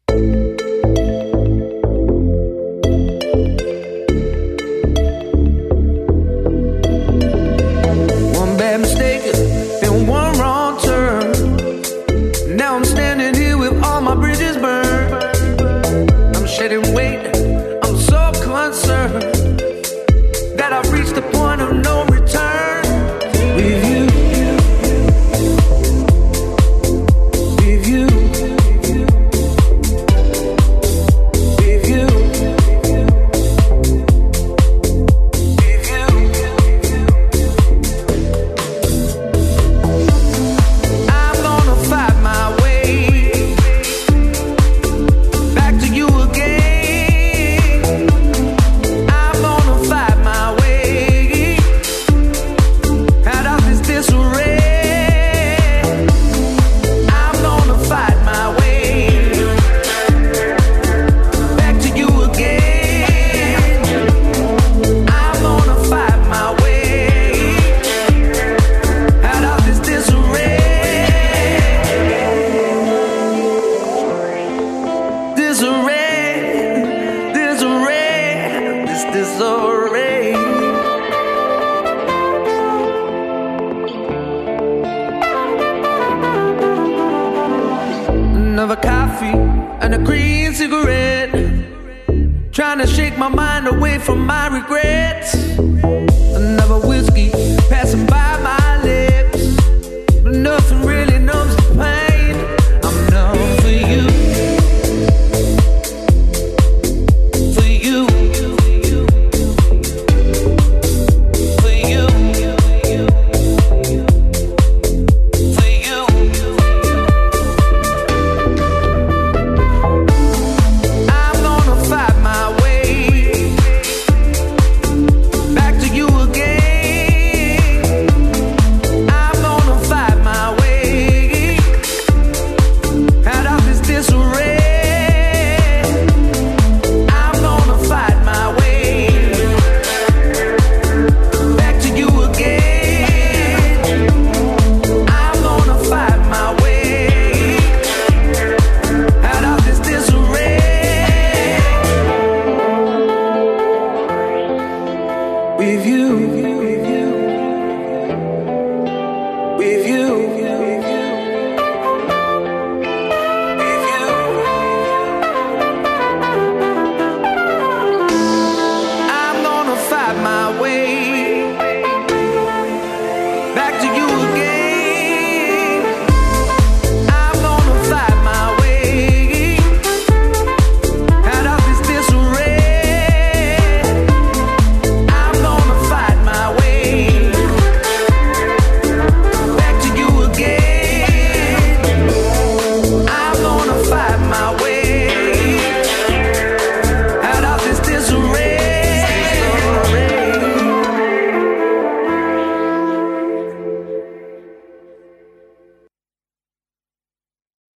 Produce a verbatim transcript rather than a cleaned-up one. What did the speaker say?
One bad mistake and one wrong turn. Now I'm standing here with all my bridges burned. I'm shedding weight, I'm so concerned that I've reached the point of no return. With you, with you, with you, with you. I'm gonna fight my way back to you again. I'm gonna fight my way out of this disarray. I'm gonna fight my way back to you again. I'm gonna fight my way out of this disarray. Disarray, disarray, this disarray. Another coffee and a green cigarette, trying to shake my mind away from my regrets. Another whiskey passing by.